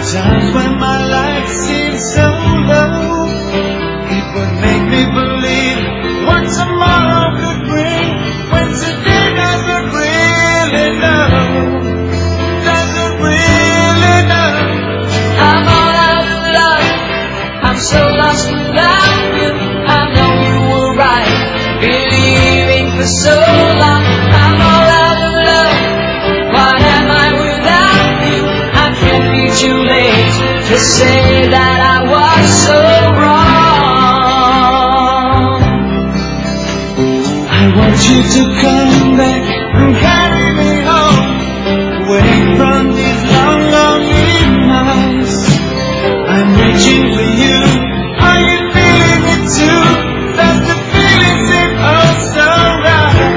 Times when my life seems so low, it would make me believe what tomorrow could bring, when today doesn't really know, doesn't really know. I'm all out of love, I'm so lost without you. I know you were right, believing for so long. I'm all out of love, what am I without you? I can't be too late to say that I was so wrong. I want you to come back and carry me home, away from these long, long nights. I'm reaching for you, are you feeling it too? Does the feeling seem oh so right?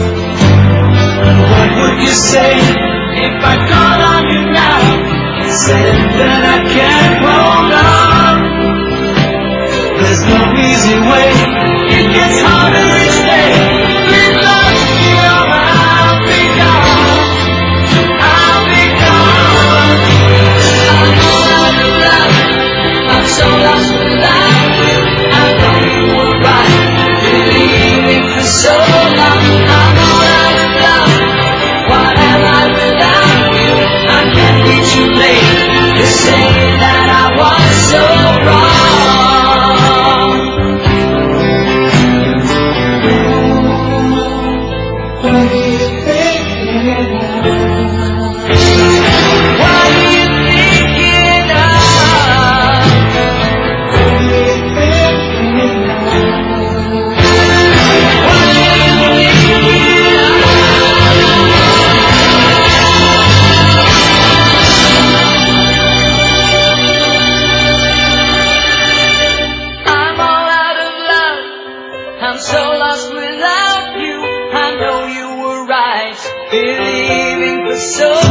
What would you say if I called on you now and said that I can't hold on? There's no easy way, it gets harder each day. We've lost me, oh I'll be gone, I'll be gone. I'm all out of love, I'm so lost without you. I know you were right, believing for so long. I'm all out of love, what am I without you? I can't be too late to say that I was so wrong. What do you think now? What are you thinking of? What do you think now? What are you thinking of? I'm all out of love, I'm so lost without you. I know you were right, believing for so